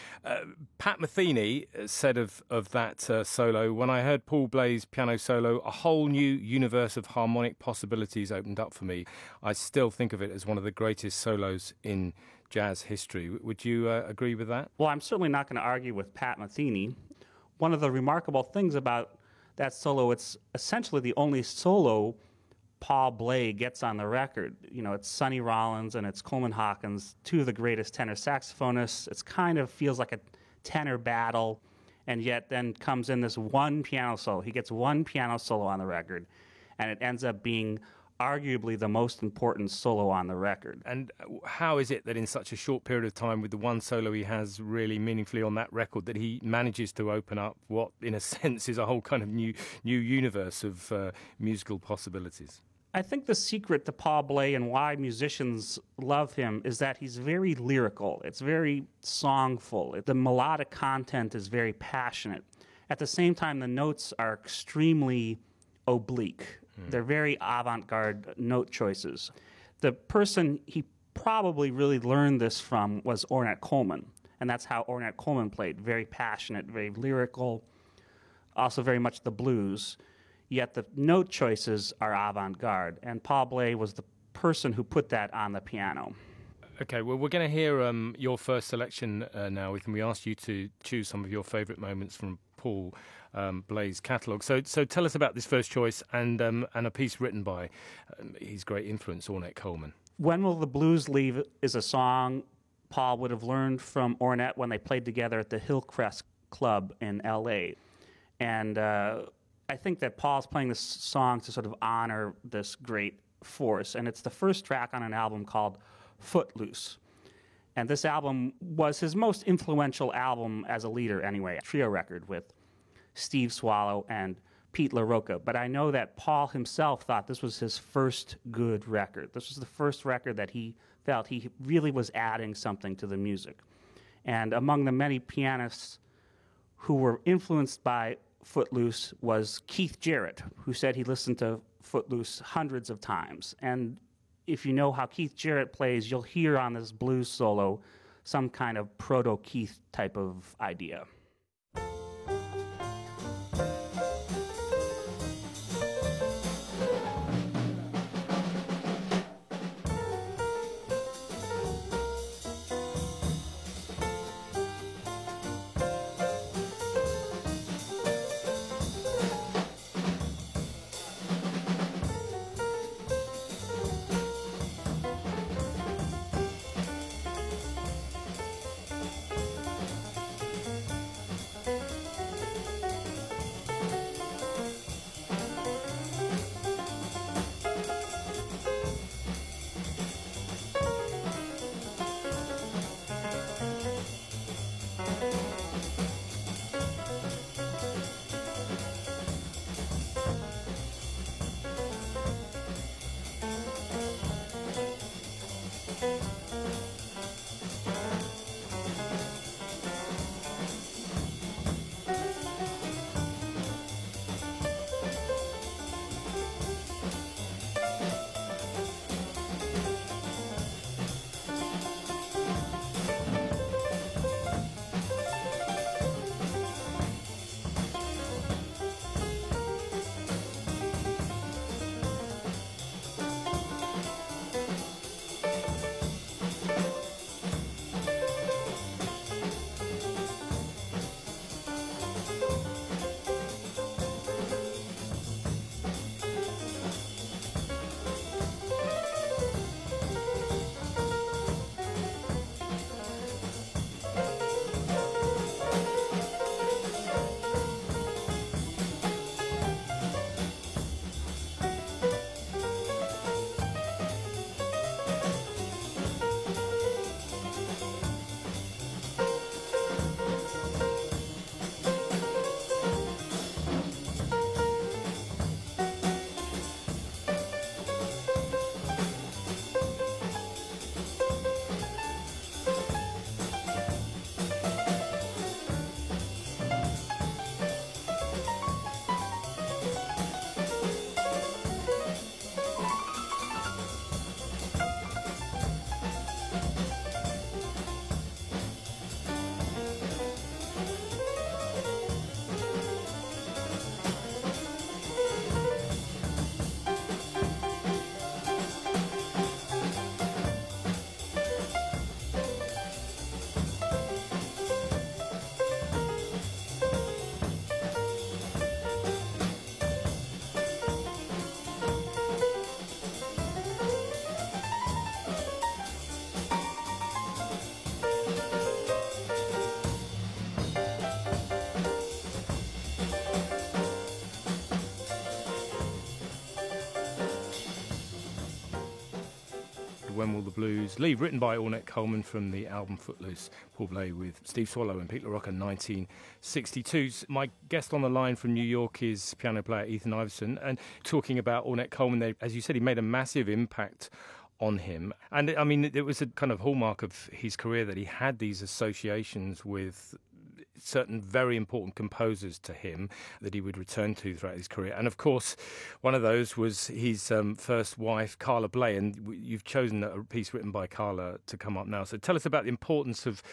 Speaker 5: Pat Metheny said of that solo, when I heard Paul Bley's piano solo, a whole new universe of harmonic possibilities opened up for me. I still think of it as one of the greatest solos in jazz history. Would you agree with that?
Speaker 8: Well, I'm certainly not going to argue with Pat Metheny. One of the remarkable things about that solo, it's essentially the only solo Paul Bley gets on the record. You know, it's Sonny Rollins and it's Coleman Hawkins, two of the greatest tenor saxophonists. It kind of feels like a tenor battle, and yet then comes in this one piano solo. He gets one piano solo on the record, and it ends up being arguably the most important solo on the record.
Speaker 5: And how is it that in such a short period of time, with the one solo he has really meaningfully on that record, that he manages to open up what, in a sense, is a whole kind of new universe of musical possibilities?
Speaker 8: I think the secret to Paul Bley and why musicians love him is that he's very lyrical. It's very songful. The melodic content is very passionate. At the same time, the notes are extremely oblique. They're very avant-garde note choices. The person he probably really learned this from was Ornette Coleman, and that's how Ornette Coleman played. Very passionate, very lyrical, also very much the blues, yet the note choices are avant-garde, and Paul Bley was the person who put that on the piano.
Speaker 5: Okay, well, we're going to hear your first selection now. We asked you to choose some of your favourite moments from Paul Bley's catalogue. So tell us about this first choice and a piece written by his great influence, Ornette Coleman.
Speaker 8: When Will the Blues Leave is a song Paul would have learned from Ornette when they played together at the Hillcrest Club in L.A. And I think that Paul's playing this song to sort of honor this great force. And it's the first track on an album called Footloose. And this album was his most influential album as a leader anyway, a trio record with Steve Swallow and Pete LaRocca. But I know that Paul himself thought this was his first good record. This was the first record that he felt he really was adding something to the music. And among the many pianists who were influenced by Footloose was Keith Jarrett, who said he listened to Footloose hundreds of times. And if you know how Keith Jarrett plays, you'll hear on this blues solo some kind of proto-Keith type of idea.
Speaker 5: When Will the Blues Leave, written by Ornette Coleman from the album Footloose, Paul Bley with Steve Swallow and Pete LaRocca, 1962. My guest on the line from New York is piano player Ethan Iverson, and talking about Ornette Coleman, as you said, he made a massive impact on him. And I mean, it was a kind of hallmark of his career that he had these associations with certain very important composers to him that he would return to throughout his career. And of course, one of those was his first wife, Carla Bley, and you've chosen a piece written by Carla to come up now. So tell us about the importance of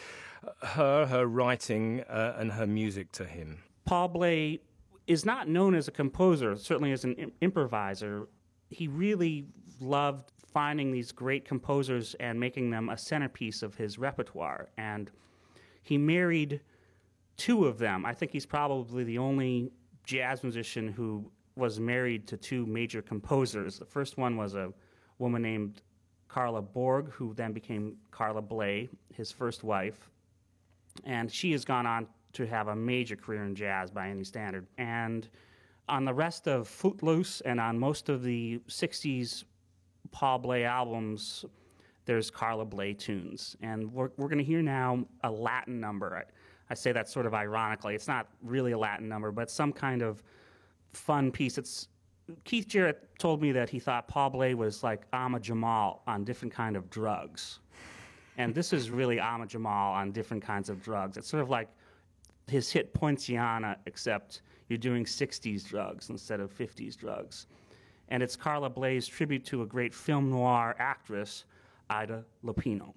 Speaker 5: her writing and her music to him.
Speaker 8: Paul Bley is not known as a composer, certainly as an improviser. He really loved finding these great composers and making them a centerpiece of his repertoire. And he married two of them. I think he's probably the only jazz musician who was married to two major composers. The first one was a woman named Carla Borg, who then became Carla Bley, his first wife. And she has gone on to have a major career in jazz by any standard. And on the rest of Footloose and on most of the 60s Paul Bley albums, there's Carla Bley tunes. And we're going to hear now a Latin number. I say that sort of ironically. It's not really a Latin number, but some kind of fun piece. Keith Jarrett told me that he thought Paul Bley was like Ahmad Jamal on different kind of drugs. And this is really Ahmad Jamal on different kinds of drugs. It's sort of like his hit Poinciana, except you're doing 60s drugs instead of 50s drugs. And it's Carla Bley's tribute to a great film noir actress, Ida Lupino.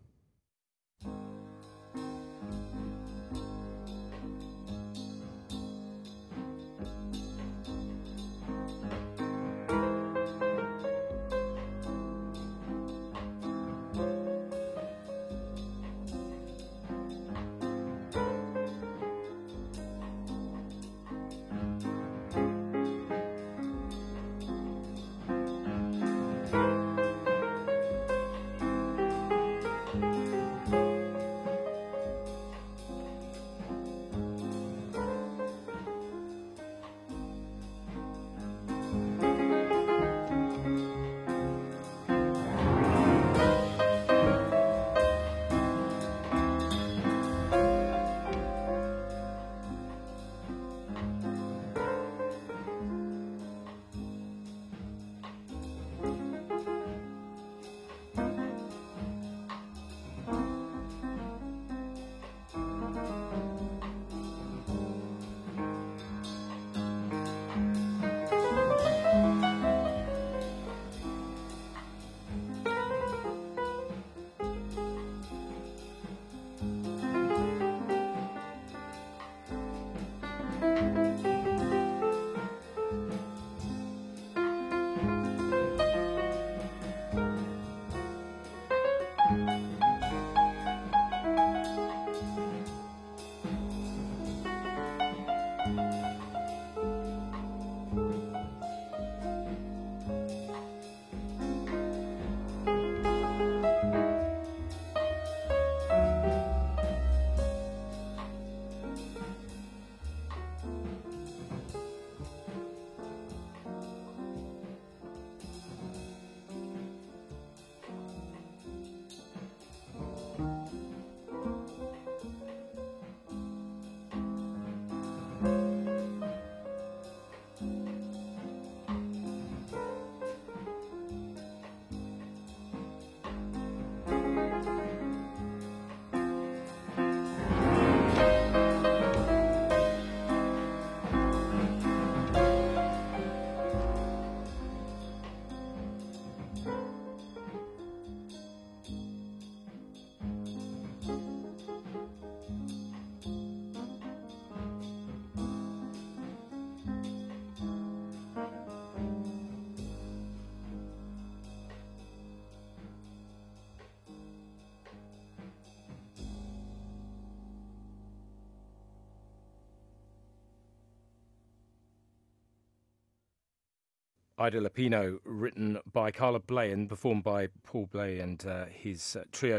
Speaker 5: Ida Lupino, written by Carla Bley and performed by Paul Bley and his trio.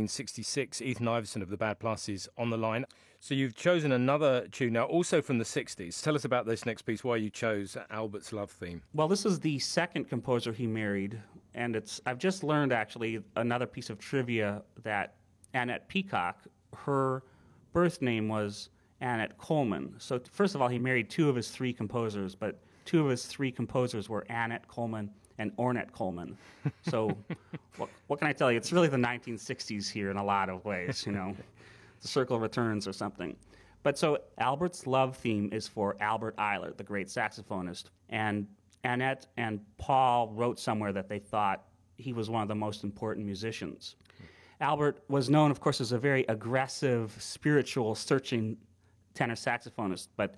Speaker 5: 1966, Ethan Iverson of the Bad Plus is on the line. So you've chosen another tune now, also from the 60s. Tell us about this next piece, why you chose Albert's Love Theme.
Speaker 8: Well, this is the second composer he married, and I've just learned, actually, another piece of trivia that Annette Peacock, her birth name was Annette Coleman. So first of all, he married two of his three composers, but two of his three composers were Annette Coleman and Ornette Coleman. So what can I tell you? It's really the 1960s here in a lot of ways, you know. The circle returns or something. But so Albert's Love Theme is for Albert Ayler, the great saxophonist. And Annette and Paul wrote somewhere that they thought he was one of the most important musicians. Albert was known, of course, as a very aggressive, spiritual, searching tenor saxophonist, but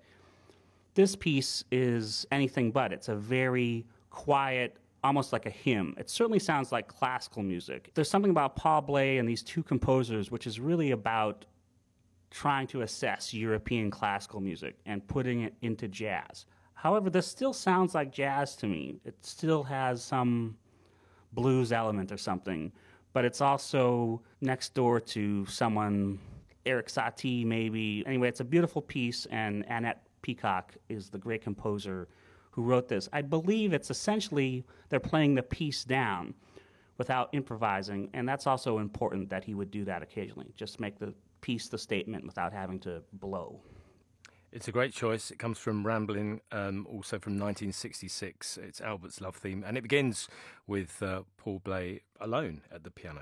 Speaker 8: this piece is anything but. It's a very quiet, almost like a hymn. It certainly sounds like classical music. There's something about Paul Bley and these two composers which is really about trying to assess European classical music and putting it into jazz. However, this still sounds like jazz to me. It still has some blues element or something, but it's also next door to someone, Eric Satie maybe. Anyway, it's a beautiful piece, and Annette Peacock is the great composer who wrote this. I believe it's essentially they're playing the piece down, without improvising, and that's also important that he would do that occasionally, just make the piece the statement without having to blow.
Speaker 5: It's a great choice. It comes from Ramblin', also from 1966. It's Albert's Love Theme, and it begins with Paul Bley alone at the piano.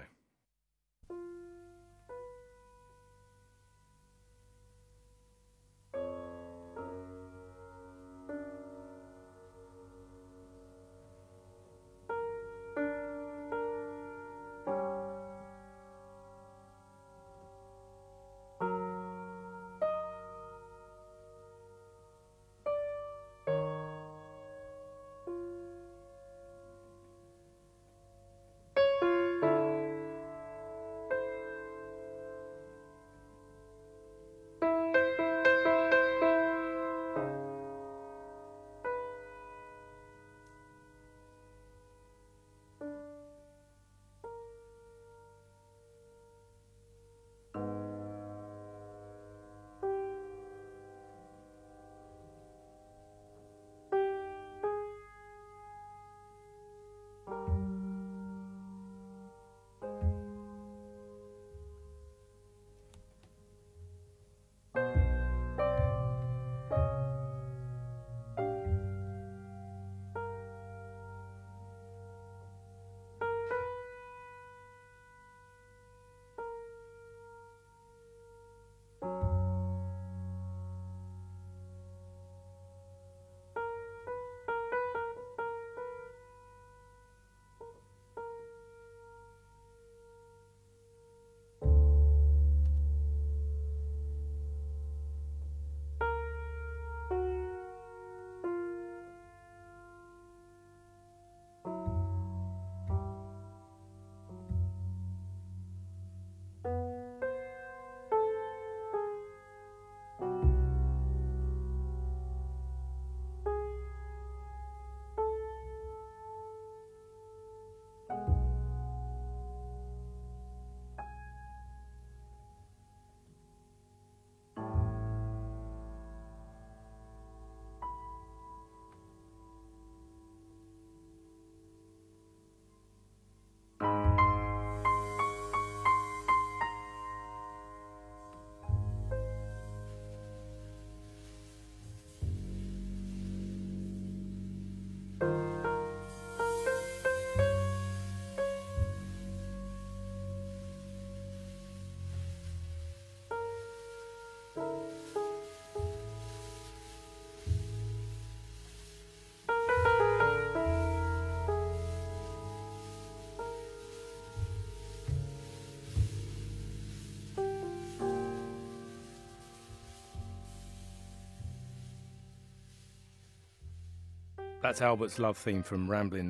Speaker 5: That's Albert's Love Theme from Ramblin'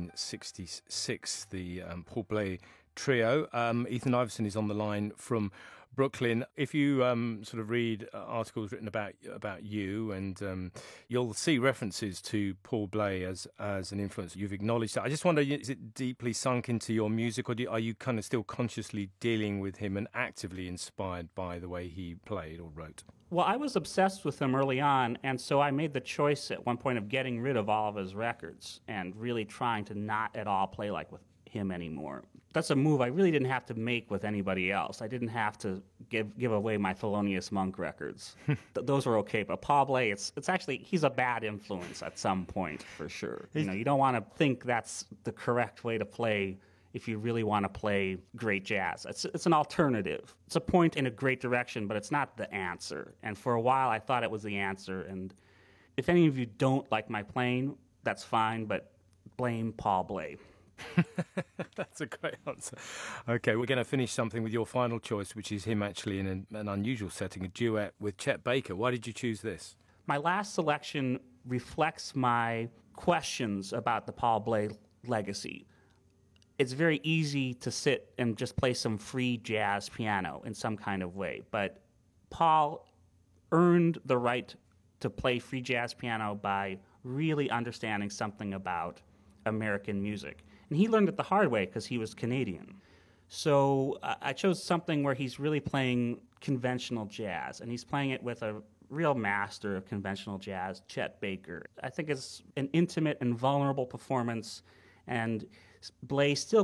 Speaker 5: 1966, the Paul Bley Trio. Ethan Iverson is on the line from Brooklyn. If you sort of read articles written about you, and you'll see references to Paul Bley as an influence. You've acknowledged that. I just wonder, is it deeply sunk into your music, or are you kind of still consciously dealing with him and actively inspired by the way he played or wrote?
Speaker 8: Well, I was obsessed with him early on, and so I made the choice at one point of getting rid of all of his records and really trying to not at all play like with him anymore. That's a move I really didn't have to make with anybody else. I didn't have to give away my Thelonious Monk records. Those were okay, but Paul Bley, it's actually, he's a bad influence at some point, for sure. You don't want to think that's the correct way to play if you really want to play great jazz. It's an alternative. It's a point in a great direction, but it's not the answer. And for a while, I thought it was the answer. And if any of you don't like my playing, that's fine, but blame Paul Bley.
Speaker 5: That's a great answer. Okay, we're going to finish something with your final choice, which is him actually in an unusual setting, a duet with Chet Baker. Why did you choose this?
Speaker 8: My last selection reflects my questions about the Paul Bley legacy. It's very easy to sit and just play some free jazz piano in some kind of way, but Paul earned the right to play free jazz piano by really understanding something about American music. And he learned it the hard way because he was Canadian. So I chose something where he's really playing conventional jazz, and he's playing it with a real master of conventional jazz, Chet Baker. I think it's an intimate and vulnerable performance, and Bley still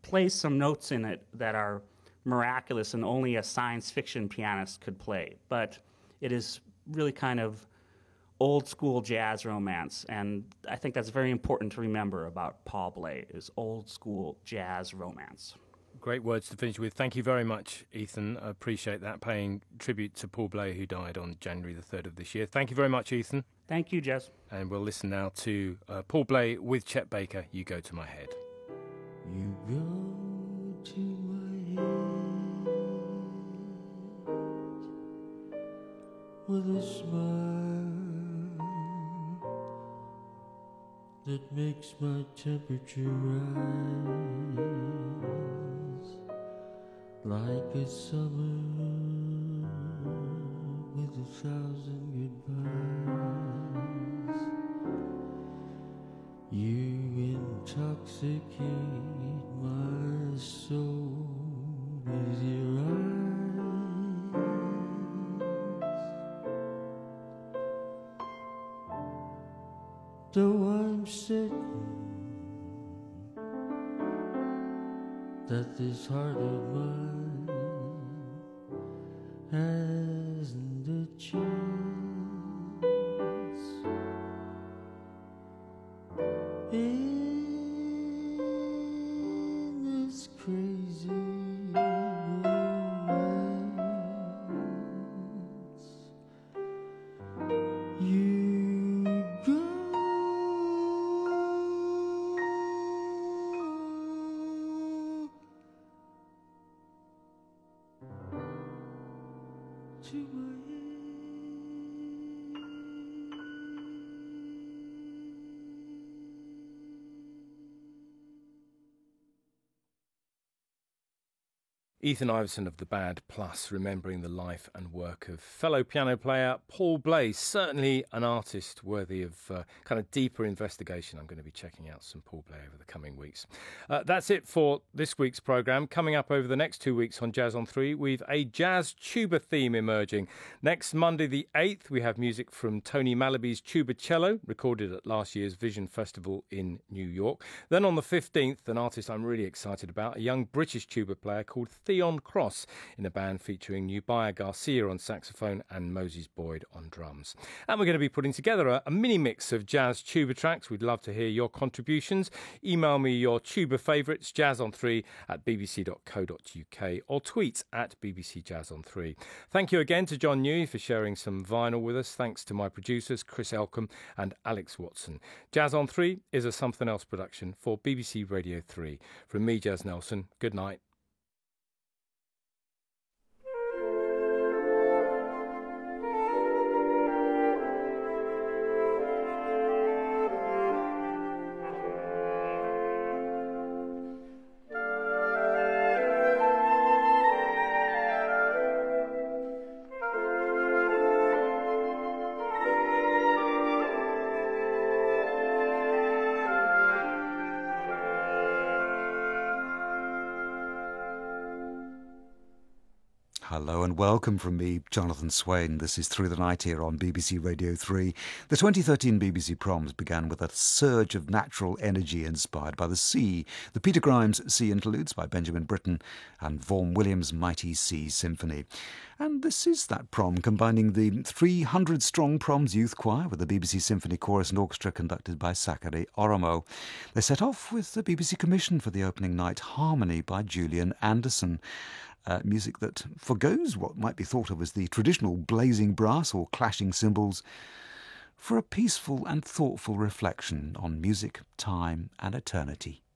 Speaker 8: plays some notes in it that are miraculous and only a science fiction pianist could play. But it is really kind of old school jazz romance, and I think that's very important to remember about Paul Bley, is old school jazz romance.
Speaker 5: Great words to finish with. Thank you very much, Ethan. I appreciate that, paying tribute to Paul Bley, who died on January the 3rd of this year. Thank you very much, Ethan.
Speaker 8: Thank you, Jez.
Speaker 5: And we'll listen now to Paul Bley with Chet Baker, You Go to My Head.
Speaker 9: You go to my head with a smile that makes my temperature rise like a summer with 1,000 goodbyes. You intoxicate my soul with your eyes. Though I'm certain that this heart of mine hasn't a chance in this crazy romance. You go to my
Speaker 5: Ethan Iverson of the Bad Plus, remembering the life and work of fellow piano player Paul Bley. Certainly an artist worthy of kind of deeper investigation. I'm going to be checking out some Paul Bley over the coming weeks. That's it for this week's programme. Coming up over the next 2 weeks on Jazz on 3, we've a jazz tuba theme emerging. Next Monday the 8th, we have music from Tony Malaby's Tuba Cello, recorded at last year's Vision Festival in New York. Then on the 15th, an artist I'm really excited about, a young British tuba player called Theon Cross, in a band featuring Nubia Garcia on saxophone and Moses Boyd on drums. And we're going to be putting together a mini mix of jazz tuba tracks. We'd love to hear your contributions. Email me your tuba favourites, jazzon3@bbc.co.uk, or tweet at BBC Jazz on 3. Thank you again to John Newey for sharing some vinyl with us. Thanks to my producers, Chris Elcombe and Alex Watson. Jazz on 3 is a Something Else production for BBC Radio 3. From me, Jez Nelson, good night.
Speaker 10: Hello and welcome from me, Jonathan Swain. This is Through the Night here on BBC Radio 3. The 2013 BBC Proms began with a surge of natural energy inspired by the sea. The Peter Grimes Sea Interludes by Benjamin Britten and Vaughan Williams' Mighty Sea Symphony. And this is that prom, combining the 300-strong Proms Youth Choir with the BBC Symphony Chorus and Orchestra conducted by Sakari Oromo. They set off with the BBC commission for the opening night, Harmony by Julian Anderson. Music that forgoes what might be thought of as the traditional blazing brass or clashing cymbals for a peaceful and thoughtful reflection on music, time and eternity.